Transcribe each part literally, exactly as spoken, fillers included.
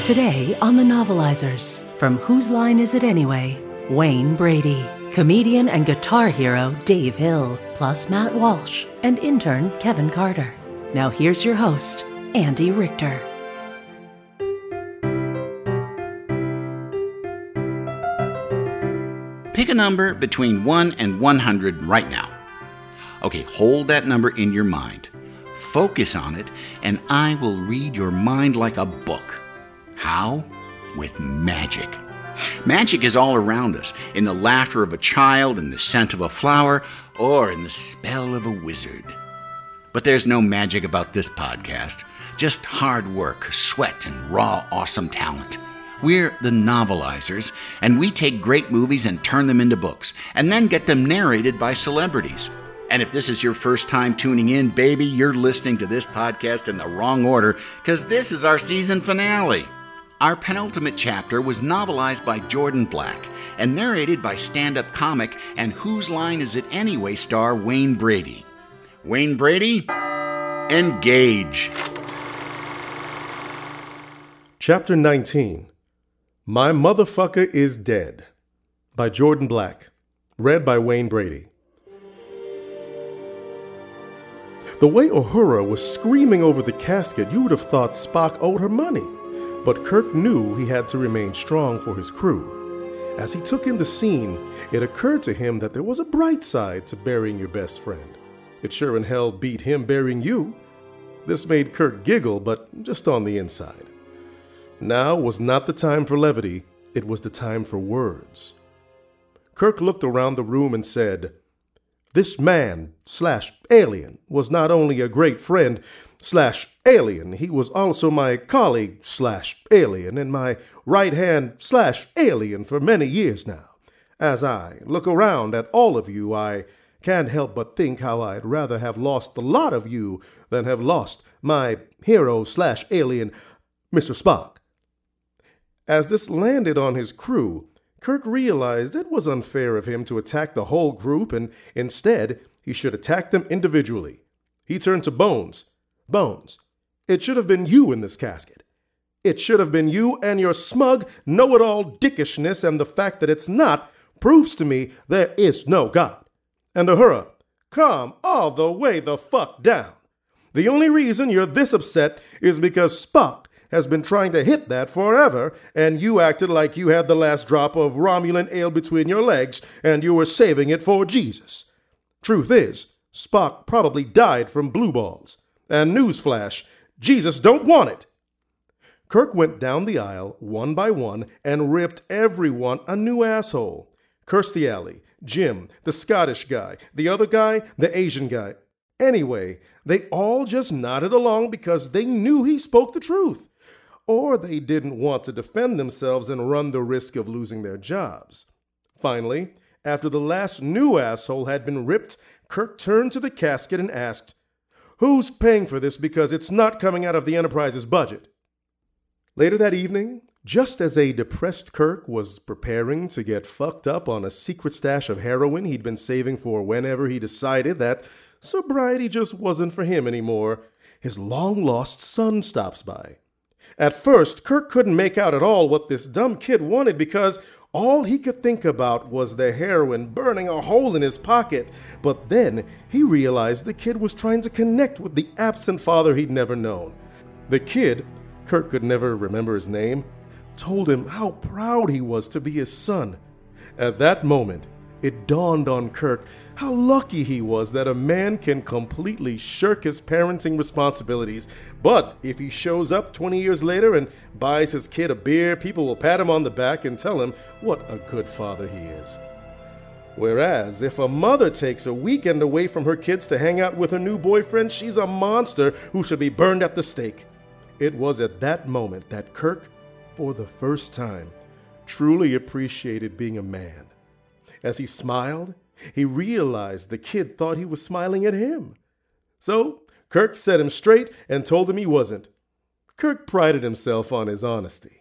Today on The Novelizers, from Whose Line Is It Anyway? Wayne Brady, comedian and guitar hero Dave Hill, plus Matt Walsh, and intern Kevin Carter. Now here's your host, Andy Richter. Pick a number between one and one hundred right now. Okay, hold that number in your mind. Focus on it, and I will read your mind like a book. How? With magic. Magic is all around us, in the laughter of a child, in the scent of a flower, or in the spell of a wizard. But there's no magic about this podcast. Just hard work, sweat, and raw, awesome talent. We're the Novelizers, and we take great movies and turn them into books, and then get them narrated by celebrities. And if this is your first time tuning in, baby, you're listening to this podcast in the wrong order, because this is our season finale. Our penultimate chapter was novelized by Jordan Black and narrated by stand-up comic and Whose Line Is It Anyway star Wayne Brady. Wayne Brady, engage. Chapter nineteen, My Motherfucker is Dead, by Jordan Black, read by Wayne Brady. The way Uhura was screaming over the casket, you would have thought Spock owed her money. But Kirk knew he had to remain strong for his crew. As he took in the scene, it occurred to him that there was a bright side to burying your best friend. It sure in hell beat him burying you. This made Kirk giggle, but just on the inside. Now was not the time for levity, it was the time for words. Kirk looked around the room and said, "This man slash alien was not only a great friend slash alien, he was also my colleague slash alien and my right hand slash alien for many years now. As I look around at all of you, I can't help but think how I'd rather have lost the lot of you than have lost my hero slash alien, Mister Spock." As this landed on his crew, Kirk realized it was unfair of him to attack the whole group, and instead, he should attack them individually. He turned to Bones. "Bones, it should have been you in this casket. It should have been you, and your smug, know-it-all dickishness and the fact that it's not proves to me there is no God. And Uhura, calm all the way the fuck down. The only reason you're this upset is because Spock has been trying to hit that forever, and you acted like you had the last drop of Romulan ale between your legs, and you were saving it for Jesus. Truth is, Spock probably died from blue balls. And newsflash, Jesus don't want it." Kirk went down the aisle, one by one, and ripped everyone a new asshole. Kirstie Alley, Jim, the Scottish guy, the other guy, the Asian guy. Anyway, they all just nodded along because they knew he spoke the truth. Or they didn't want to defend themselves and run the risk of losing their jobs. Finally, after the last new asshole had been ripped, Kirk turned to the casket and asked, "Who's paying for this because it's not coming out of the Enterprise's budget?" Later that evening, just as a depressed Kirk was preparing to get fucked up on a secret stash of heroin he'd been saving for whenever he decided that sobriety just wasn't for him anymore, his long-lost son stops by. At first, Kirk couldn't make out at all what this dumb kid wanted because all he could think about was the heroin burning a hole in his pocket. But then he realized the kid was trying to connect with the absent father he'd never known. The kid, Kirk could never remember his name, told him how proud he was to be his son. At that moment, it dawned on Kirk how lucky he was that a man can completely shirk his parenting responsibilities. But if he shows up twenty years later and buys his kid a beer, people will pat him on the back and tell him what a good father he is. Whereas if a mother takes a weekend away from her kids to hang out with her new boyfriend, she's a monster who should be burned at the stake. It was at that moment that Kirk, for the first time, truly appreciated being a man. As he smiled, he realized the kid thought he was smiling at him. So Kirk set him straight and told him he wasn't. Kirk prided himself on his honesty.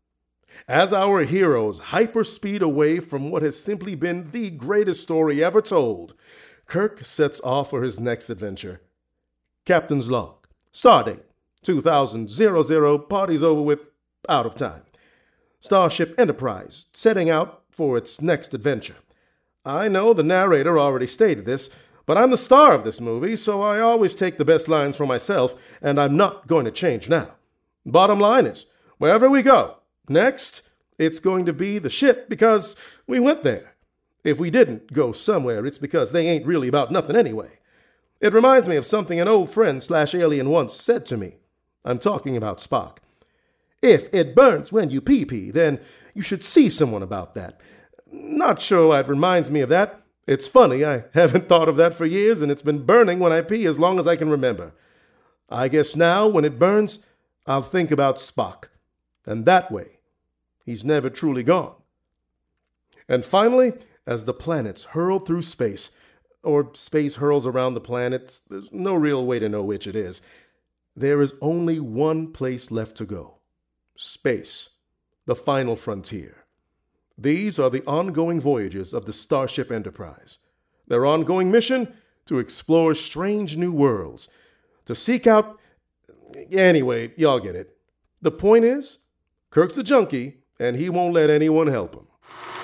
As our heroes hyperspeed away from what has simply been the greatest story ever told, Kirk sets off for his next adventure. Captain's log. Stardate two thousand, party's over with, out of time. Starship Enterprise, setting out for its next adventure. I know the narrator already stated this, but I'm the star of this movie, so I always take the best lines for myself, and I'm not going to change now. Bottom line is, wherever we go, next, it's going to be the ship because we went there. If we didn't go somewhere, it's because they ain't really about nothing anyway. It reminds me of something an old friend slash alien once said to me. I'm talking about Spock. If it burns when you pee-pee, then you should see someone about that. Not sure why it reminds me of that. It's funny, I haven't thought of that for years, and it's been burning when I pee as long as I can remember. I guess now, when it burns, I'll think about Spock. And that way, he's never truly gone. And finally, as the planets hurl through space, or space hurls around the planets, there's no real way to know which it is, there is only one place left to go. Space, the final frontier. These are the ongoing voyages of the Starship Enterprise. Their ongoing mission? To explore strange new worlds. To seek out... Anyway, y'all get it. The point is, Kirk's a junkie, and he won't let anyone help him.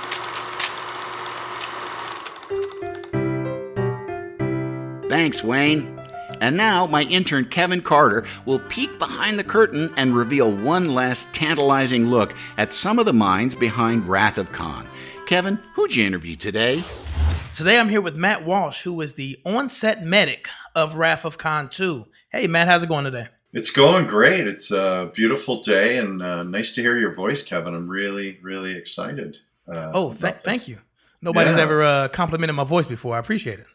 Thanks, Wayne. And now my intern Kevin Carter will peek behind the curtain and reveal one last tantalizing look at some of the minds behind Wrath of Khan. Kevin, who'd you interview today? Today I'm here with Matt Walsh, who is the on-set medic of Wrath of Khan two. Hey, Matt, how's it going today? It's going great. It's a beautiful day, and uh, nice to hear your voice, Kevin. I'm really, really excited. Uh, oh, th- thank you. Nobody's yeah. ever uh, complimented my voice before. I appreciate it.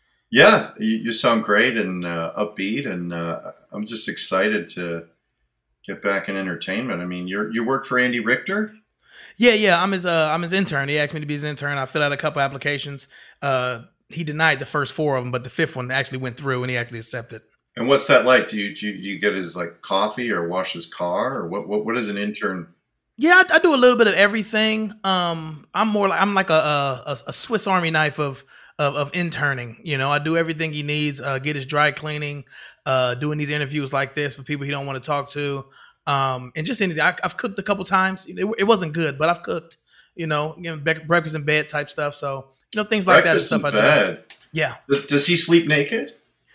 Yeah, you, you sound great and uh, upbeat, and uh, I'm just excited to get back in entertainment. I mean, you you work for Andy Richter? Yeah, yeah. I'm his uh, I'm his intern. He asked me to be his intern. I filled out a couple applications. Uh, he denied the first four of them, but the fifth one actually went through, and he actually accepted. And what's that like? Do you do you, do you get his like coffee or wash his car, or what? What, what is an intern? Yeah, I, I do a little bit of everything. Um, I'm more like I'm like a a, a Swiss Army knife of. Of, of interning. You know, I do everything he needs, uh, get his dry cleaning, uh, doing these interviews like this for people he don't want to talk to. Um, and just anything. I, I've cooked a couple times. It, it wasn't good, but I've cooked, you know, you know, be- breakfast in bed type stuff. So, you know, things like breakfast that is stuff in I bed. do. Yeah. Does he sleep naked?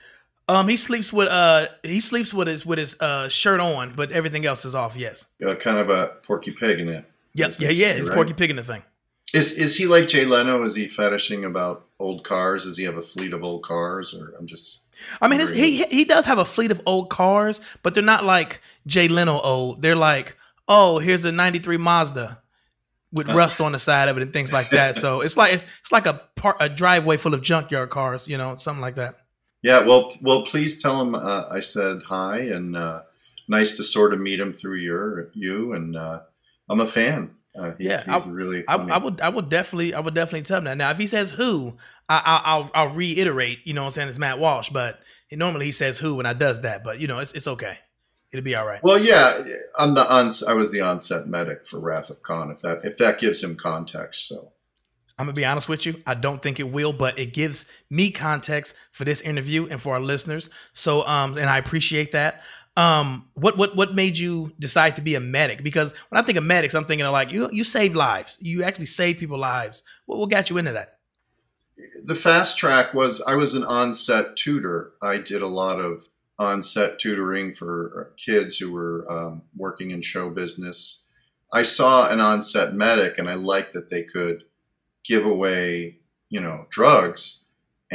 Um, he sleeps with, uh, he sleeps with his, with his, uh, shirt on, but everything else is off. Yes. Uh, kind of a Porky Pig in it. Yep. Yeah. Yeah. It's right? Porky Pig in the thing. Is is he like Jay Leno? Is he fetishing about old cars? Does he have a fleet of old cars? Or I'm just. I mean, his, he he does have a fleet of old cars, but they're not like Jay Leno old. They're like, oh, here's a ninety-three Mazda with rust on the side of it and things like that. So it's like it's it's like a part a driveway full of junkyard cars, you know, something like that. Yeah. Well, well, please tell him uh, I said hi, and uh, nice to sort of meet him through your you, and uh, I'm a fan. Uh, he's, yeah, he's I, really. I, I would, I would definitely, I would definitely tell him that. Now, if he says who, I, I, I'll, I'll reiterate. You know, what I'm saying it's Matt Walsh, but he, normally he says who when I does that. But you know, it's it's okay. It'll be all right. Well, yeah, I'm the on. I was the onset medic for Wrath of Khan. If that if that gives him context, so I'm gonna be honest with you. I don't think it will, but it gives me context for this interview and for our listeners. So, um, and I appreciate that. Um, what, what, what made you decide to be a medic? Because when I think of medics, I'm thinking of like, you, you save lives. You actually save people's lives. What, what got you into that? The fast track was, I was an on-set tutor. I did a lot of on-set tutoring for kids who were um, working in show business. I saw an on-set medic, and I liked that they could give away, you know, drugs.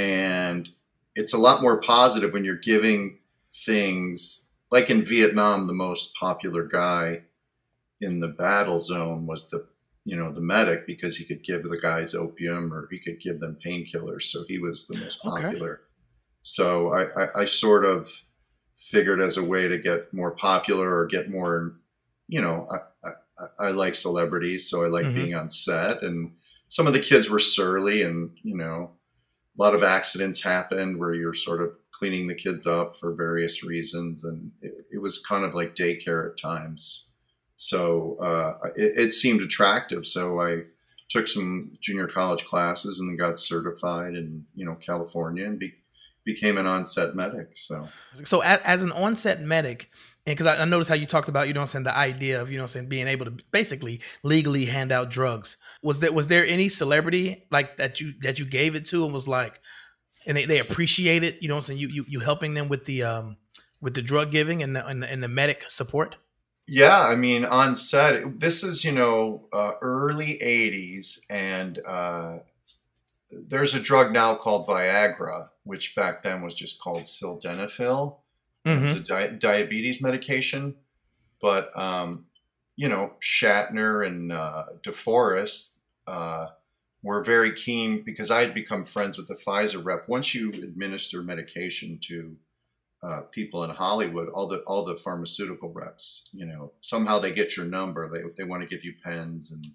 And it's a lot more positive when you're giving things. Like in Vietnam, the most popular guy in the battle zone was the, you know, the medic, because he could give the guys opium or he could give them painkillers. So he was the most popular. Okay. So I, I, I sort of figured as a way to get more popular or get more, you know, I, I, I like celebrities, so I like mm-hmm. being on set. And some of the kids were surly, and, you know, a lot of accidents happened where you're sort of cleaning the kids up for various reasons. And it, it was kind of like daycare at times. So uh, it, it seemed attractive. So I took some junior college classes and got certified in, you know, California, and be, became an on-set medic. So, so as, as an on-set medic, And because I, I noticed how you talked about, you know what I'm saying, the idea of, you know what I'm saying, being able to basically legally hand out drugs. Was there was there any celebrity like that you that you gave it to and was like, and they, they appreciate it, you know what I'm saying, you you you helping them with the um with the drug giving and the and the, and the medic support? Yeah, I mean, on set, this is, you know, uh, early eighties, and uh, there's a drug now called Viagra, which back then was just called sildenafil. Mm-hmm. It was a di- diabetes medication. But, um, you know, Shatner and uh, DeForest uh, were very keen, because I had become friends with the Pfizer rep. Once you administer medication to Uh, people in Hollywood, all the all the pharmaceutical reps, you know, somehow they get your number. They they want to give you pens, and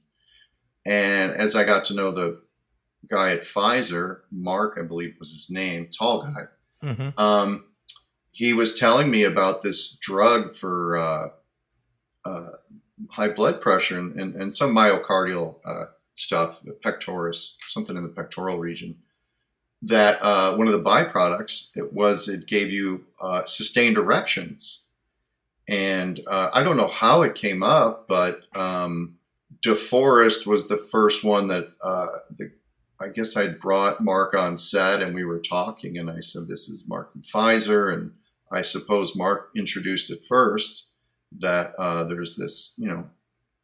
and as I got to know the guy at Pfizer, Mark, I believe was his name, tall guy. Mm-hmm. Um, he was telling me about this drug for uh, uh, high blood pressure and and, and some myocardial uh, stuff, the pectoris, something in the pectoral region. That uh, one of the byproducts, it was, it gave you uh, sustained erections. And uh, I don't know how it came up, but um, DeForest was the first one that uh, the, I guess I'd brought Mark on set, and we were talking, and I said, this is Mark from Pfizer. And I suppose Mark introduced it first, that uh, there's this, you know,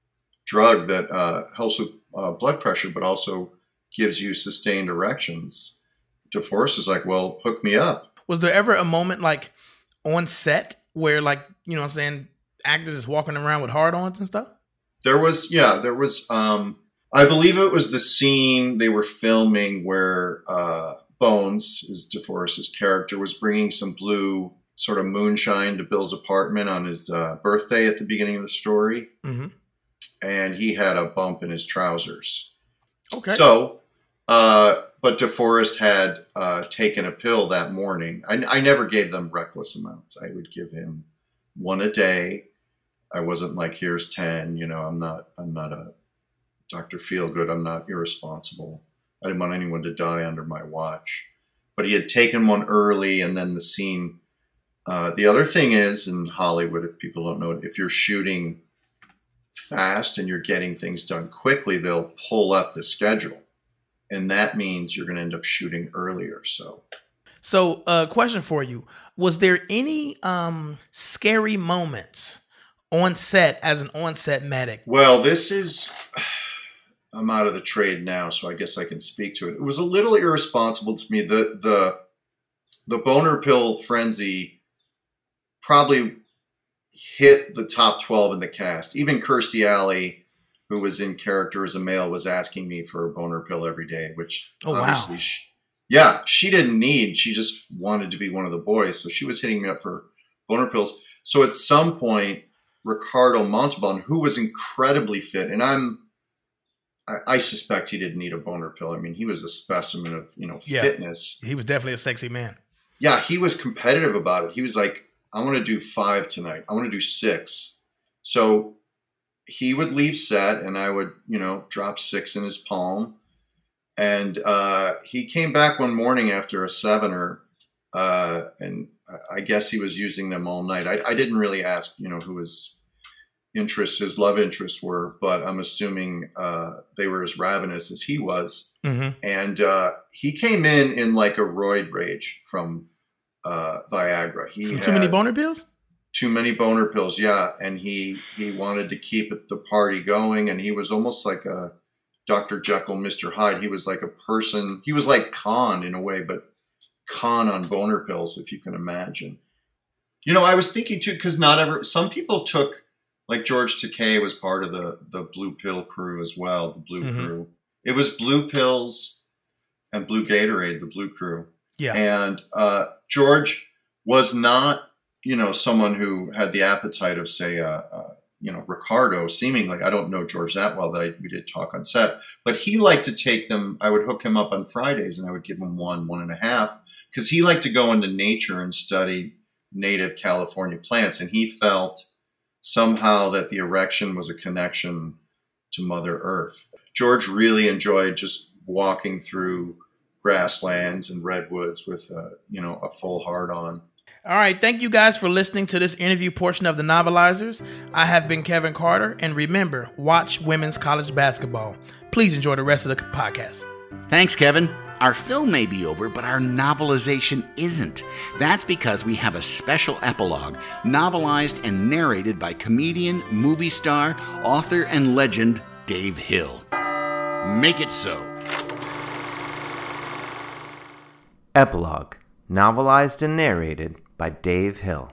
drug that uh, helps with uh, blood pressure, but also gives you sustained erections. DeForest is like, well, hook me up. Was there ever a moment like on set where, like, you know what I'm saying, actors is walking around with hard-ons and stuff? There was, yeah, there was, um, I believe it was the scene they were filming where uh, Bones, is DeForest's character, was bringing some blue sort of moonshine to Bill's apartment on his uh, birthday at the beginning of the story. Mm-hmm. And he had a bump in his trousers. Okay. So, uh, but DeForest had uh, taken a pill that morning. I, I never gave them reckless amounts. I would give him one a day. I wasn't like, here's ten. You know, I'm not. I'm not a Doctor Feelgood. I'm not irresponsible. I didn't want anyone to die under my watch. But he had taken one early, and then the scene. Uh, the other thing is, in Hollywood, if people don't know it, if you're shooting fast and you're getting things done quickly, they'll pull up the schedule. And that means you're going to end up shooting earlier. So, so uh, question for you. Was there any um, scary moments on set as an on-set medic? Well, this is, I'm out of the trade now, so I guess I can speak to it. It was a little irresponsible to me. The, the, the boner pill frenzy probably hit the top twelve in the cast. Even Kirstie Alley, who was in character as a male, was asking me for a boner pill every day, which oh, obviously, wow. she, yeah, she didn't need. She just wanted to be one of the boys. So she was hitting me up for boner pills. So at some point, Ricardo Montalban, who was incredibly fit, and I'm, I, I suspect he didn't need a boner pill. I mean, he was a specimen of, you know, yeah, fitness. He was definitely a sexy man. Yeah, he was competitive about it. He was like, I want to do five tonight. I want to do six. So he would leave set, and I would, you know, drop six in his palm. And uh, he came back one morning after a sevener, uh, and I guess he was using them all night. I, I didn't really ask, you know, who his interests, his love interests were, but I'm assuming uh, they were as ravenous as he was. Mm-hmm. And uh, he came in in like a roid rage from uh, Viagra. He Too many boner pills? Too many boner pills, yeah. And he he wanted to keep it, the party going, and he was almost like a Doctor Jekyll, Mister Hyde. He was like a person. He was like Khan in a way, but Khan on boner pills, if you can imagine. You know, I was thinking too, because not ever. Some people took, like George Takei was part of the the blue pill crew as well. The blue mm-hmm. crew. It was blue pills and blue Gatorade. The blue crew. Yeah. And uh, George was not, you know, someone who had the appetite of, say, uh, uh, you know, Ricardo, seemingly. I don't know George that well, but I, we did talk on set. But he liked to take them. I would hook him up on Fridays, and I would give him one, one and a half, because he liked to go into nature and study native California plants. And he felt somehow that the erection was a connection to Mother Earth. George really enjoyed just walking through grasslands and redwoods with, uh, you know, a full hard on. All right, thank you guys for listening to this interview portion of The Novelizers. I have been Kevin Carter, and remember, watch women's college basketball. Please enjoy the rest of the podcast. Thanks, Kevin. Our film may be over, but our novelization isn't. That's because we have a special epilogue, novelized and narrated by comedian, movie star, author, and legend Dave Hill. Make it so. Epilogue, novelized and narrated by Dave Hill.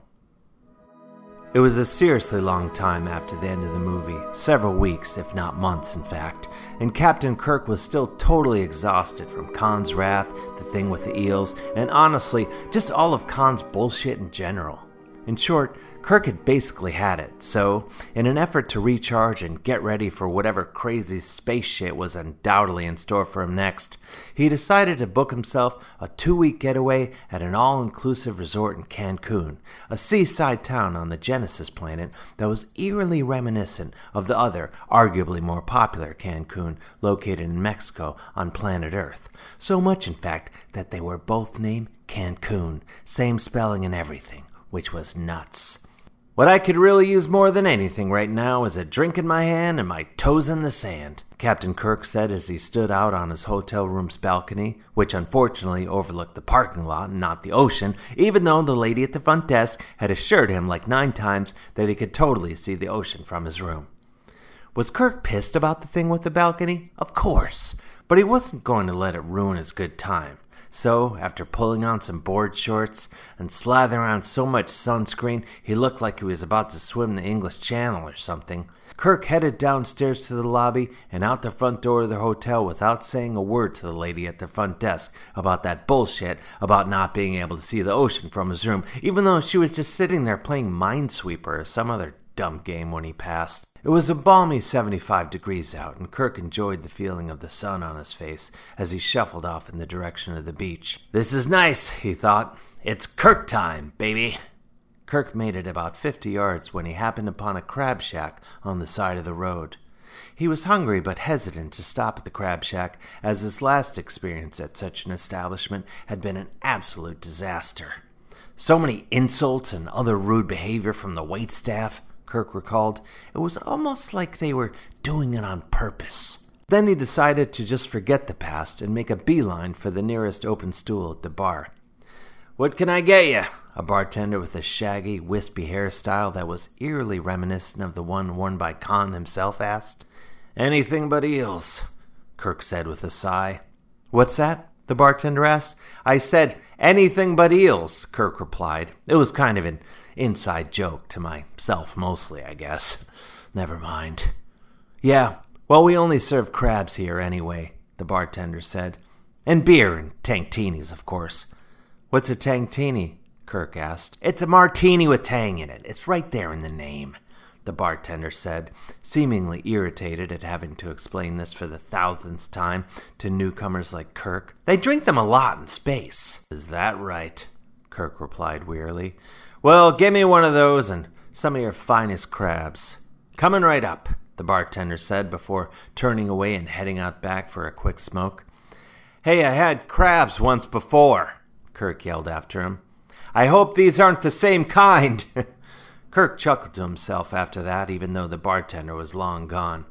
It was a seriously long time after the end of the movie, several weeks, if not months in fact, and Captain Kirk was still totally exhausted from Khan's wrath, the thing with the eels, and honestly, just all of Khan's bullshit in general. In short, Kirk had basically had it, so, in an effort to recharge and get ready for whatever crazy space shit was undoubtedly in store for him next, he decided to book himself a two-week getaway at an all-inclusive resort in Cancun, a seaside town on the Genesis planet that was eerily reminiscent of the other, arguably more popular Cancun, located in Mexico on planet Earth. So much, in fact, that they were both named Cancun, same spelling and everything, which was nuts. What I could really use more than anything right now is a drink in my hand and my toes in the sand, Captain Kirk said as he stood out on his hotel room's balcony, which unfortunately overlooked the parking lot and not the ocean, even though the lady at the front desk had assured him like nine times that he could totally see the ocean from his room. Was Kirk pissed about the thing with the balcony? Of course, but he wasn't going to let it ruin his good time. So, after pulling on some board shorts and slathering on so much sunscreen he looked like he was about to swim the English Channel or something, Kirk headed downstairs to the lobby and out the front door of the hotel without saying a word to the lady at the front desk about that bullshit about not being able to see the ocean from his room, even though she was just sitting there playing Minesweeper or some other dumb game when he passed. It was a balmy seventy-five degrees out, and Kirk enjoyed the feeling of the sun on his face as he shuffled off in the direction of the beach. This is nice, he thought. It's Kirk time, baby. Kirk made it about fifty yards when he happened upon a crab shack on the side of the road. He was hungry but hesitant to stop at the crab shack, as his last experience at such an establishment had been an absolute disaster. So many insults and other rude behavior from the waitstaff, Kirk recalled. It was almost like they were doing it on purpose. Then he decided to just forget the past and make a beeline for the nearest open stool at the bar. "What can I get you?" a bartender with a shaggy, wispy hairstyle that was eerily reminiscent of the one worn by Khan himself asked. "Anything but eels," Kirk said with a sigh. "What's that?" the bartender asked. "I said anything but eels," Kirk replied. It was kind of an inside joke to myself mostly, I guess. Never mind. "Yeah, well, we only serve crabs here anyway," the bartender said. "And beer and tanktinis, of course." "What's a tanktini?" Kirk asked. "It's a martini with tang in it. It's right there in the name," the bartender said, seemingly irritated at having to explain this for the thousandth time to newcomers like Kirk. "They drink them a lot in space." "Is that right?" Kirk replied wearily. "Well, give me one of those and some of your finest crabs." "Coming right up," the bartender said before turning away and heading out back for a quick smoke. "Hey, I had crabs once before," Kirk yelled after him. "I hope these aren't the same kind." Kirk chuckled to himself after that, even though the bartender was long gone.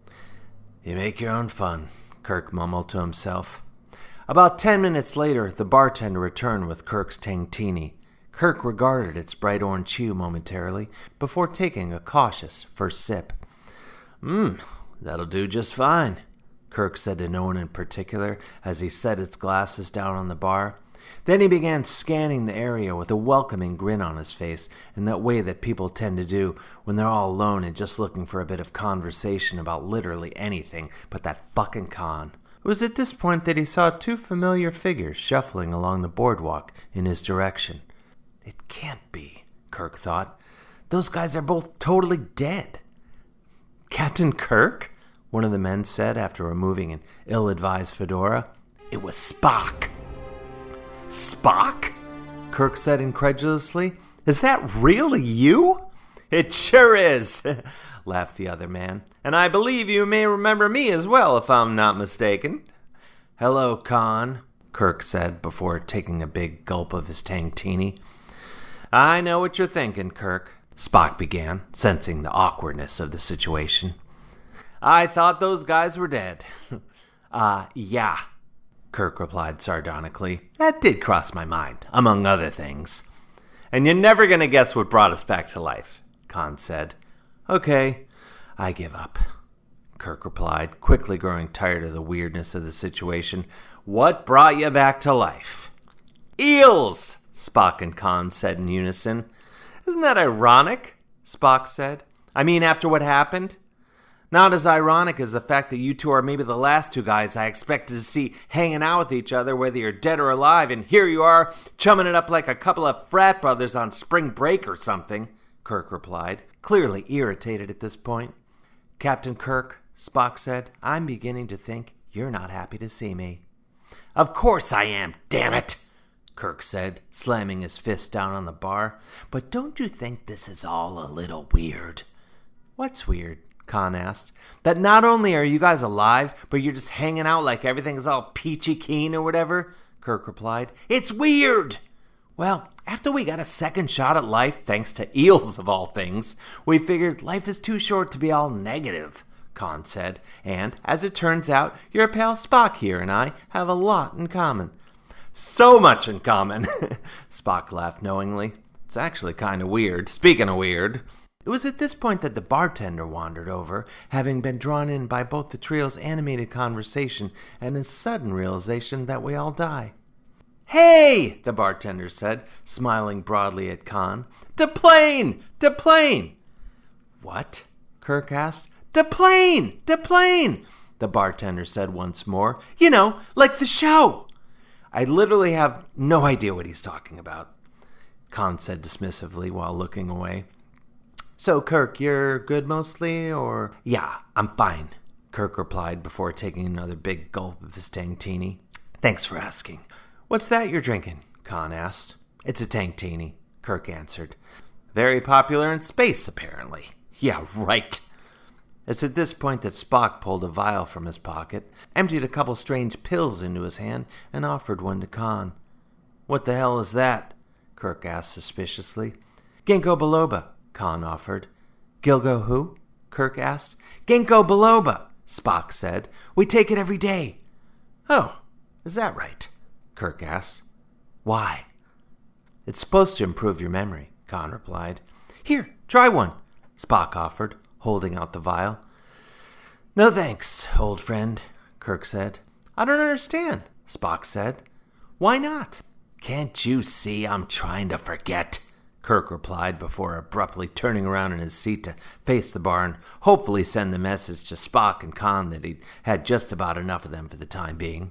"You make your own fun," Kirk mumbled to himself. About ten minutes later, the bartender returned with Kirk's tanktini. Kirk regarded its bright orange hue momentarily before taking a cautious first sip. Mmm, that'll do just fine," Kirk said to no one in particular as he set its glasses down on the bar. Then he began scanning the area with a welcoming grin on his face, in that way that people tend to do when they're all alone and just looking for a bit of conversation about literally anything but that fucking Khan. It was at this point that he saw two familiar figures shuffling along the boardwalk in his direction. It can't be, Kirk thought. Those guys are both totally dead. "Captain Kirk?" one of the men said after removing an ill-advised fedora. It was Spock. "Spock?" Kirk said incredulously. "Is that really you?" "It sure is," laughed the other man. "And I believe you may remember me as well, if I'm not mistaken." "Hello, Khan," Kirk said before taking a big gulp of his tanktini. I know what you're thinking, Kirk, Spock began, sensing the awkwardness of the situation. I thought those guys were dead. uh, yeah, Kirk replied sardonically. That did cross my mind, among other things. And you're never going to guess what brought us back to life, Khan said. Okay, I give up, Kirk replied, quickly growing tired of the weirdness of the situation. What brought you back to life? Eels, Spock and Khan said in unison. Isn't that ironic? Spock said. I mean, after what happened? Not as ironic as the fact that you two are maybe the last two guys I expected to see hanging out with each other whether you're dead or alive, and here you are, chumming it up like a couple of frat brothers on spring break or something, Kirk replied, clearly irritated at this point. Captain Kirk, Spock said, I'm beginning to think you're not happy to see me. Of course I am, damn it, Kirk said, slamming his fist down on the bar. But don't you think this is all a little weird? What's weird? Khan asked. That not only are you guys alive, but you're just hanging out like everything's all peachy keen or whatever, Kirk replied. It's weird! Well, after we got a second shot at life, thanks to eels of all things, we figured life is too short to be all negative, Khan said. And, as it turns out, your pal Spock here and I have a lot in common. So much in common, Spock laughed knowingly. It's actually kind of weird. Speaking of weird, it was at this point that the bartender wandered over, having been drawn in by both the trio's animated conversation and his sudden realization that we all die. Hey, the bartender said, smiling broadly at Khan. To plane! To plane! What? Kirk asked. To plane! To plane! The bartender said once more. You know, like the show! I literally have no idea what he's talking about, Khan said dismissively while looking away. So, Kirk, you're good mostly, or? Yeah, I'm fine, Kirk replied before taking another big gulp of his Tangtini. Thanks for asking. What's that you're drinking? Khan asked. It's a Tangtini, Kirk answered. Very popular in space, apparently. Yeah, right. It's at this point that Spock pulled a vial from his pocket, emptied a couple strange pills into his hand, and offered one to Khan. What the hell is that? Kirk asked suspiciously. Ginkgo biloba, Khan offered. Gilgo who? Kirk asked. Ginkgo biloba, Spock said. We take it every day. Oh, is that right? Kirk asked. Why? It's supposed to improve your memory, Khan replied. Here, try one, Spock offered, holding out the vial. No thanks, old friend, Kirk said. I don't understand, Spock said. Why not? Can't you see I'm trying to forget? Kirk replied before abruptly turning around in his seat to face the bar and hopefully send the message to Spock and Khan that he'd had just about enough of them for the time being.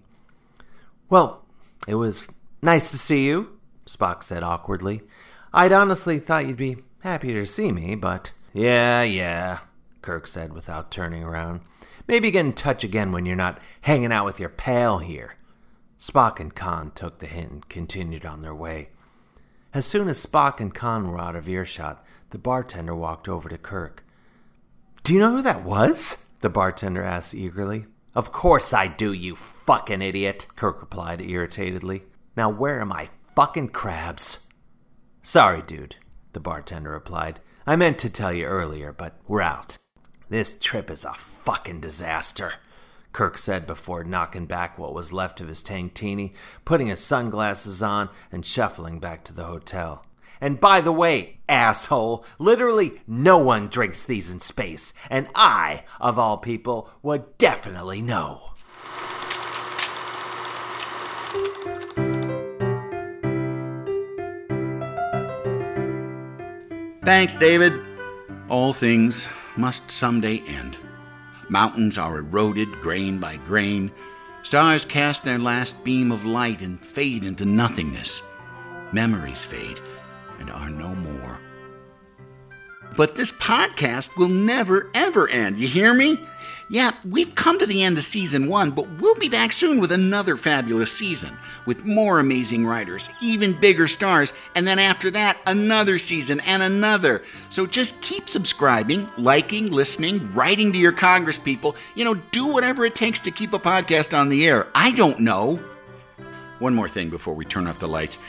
Well, it was nice to see you, Spock said awkwardly. I'd honestly thought you'd be happier to see me, but... Yeah, yeah, Kirk said without turning around. Maybe get in touch again when you're not hanging out with your pal here. Spock and Khan took the hint and continued on their way. As soon as Spock and Khan were out of earshot, the bartender walked over to Kirk. Do you know who that was? The bartender asked eagerly. Of course I do, you fucking idiot, Kirk replied irritatedly. Now where are my fucking crabs? Sorry, dude, the bartender replied. I meant to tell you earlier, but we're out. This trip is a fucking disaster, Kirk said before knocking back what was left of his Tangtini, putting his sunglasses on, and shuffling back to the hotel. And by the way, asshole, literally no one drinks these in space, and I, of all people, would definitely know. Thanks, David. All things must someday end. Mountains are eroded grain by grain. Stars cast their last beam of light and fade into nothingness. Memories fade and are no more. But this podcast will never, ever end. You hear me? Yeah, we've come to the end of season one, but we'll be back soon with another fabulous season, with more amazing writers, even bigger stars, and then after that, another season and another. So just keep subscribing, liking, listening, writing to your congresspeople. You know, do whatever it takes to keep a podcast on the air. I don't know. One more thing before we turn off the lights.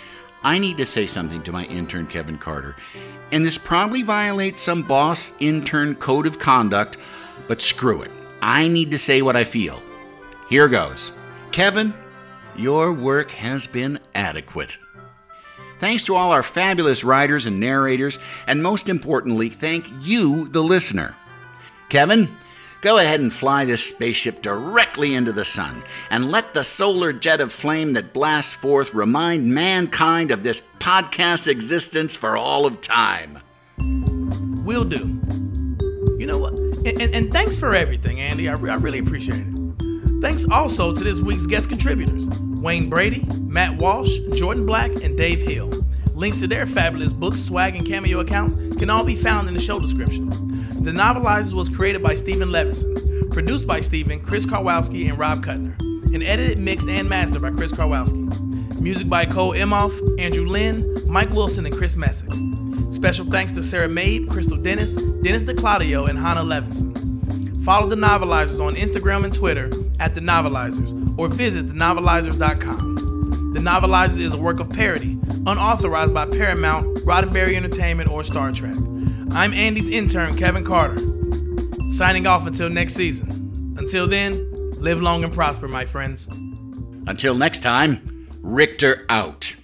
I need to say something to my intern, Kevin Carter. And this probably violates some boss-intern code of conduct, but screw it. I need to say what I feel. Here goes. Kevin, your work has been adequate. Thanks to all our fabulous writers and narrators, and most importantly, thank you, the listener. Kevin, go ahead and fly this spaceship directly into the sun, and let the solar jet of flame that blasts forth remind mankind of this podcast's existence for all of time. Will do. You know what? And, and, and thanks for everything, Andy. I, re- I really appreciate it. Thanks also to this week's guest contributors, Wayne Brady, Matt Walsh, Jordan Black, and Dave Hill. Links to their fabulous books, swag, and cameo accounts can all be found in the show description. The Novelizers was created by Stephen Levinson, produced by Stephen, Chris Karwowski, and Rob Kuttner, and edited, mixed, and mastered by Chris Karwowski. Music by Cole Imhoff, Andrew Lynn, Mike Wilson, and Chris Messick. Special thanks to Sarah Mabe, Crystal Dennis, Dennis DeClaudio, and Hannah Levinson. Follow The Novelizers on Instagram and Twitter at The Novelizers, or visit the novelizers dot com. The Novelizers is a work of parody, unauthorized by Paramount, Roddenberry Entertainment, or Star Trek. I'm Andy's intern, Kevin Carter, signing off until next season. Until then, live long and prosper, my friends. Until next time, Richter out.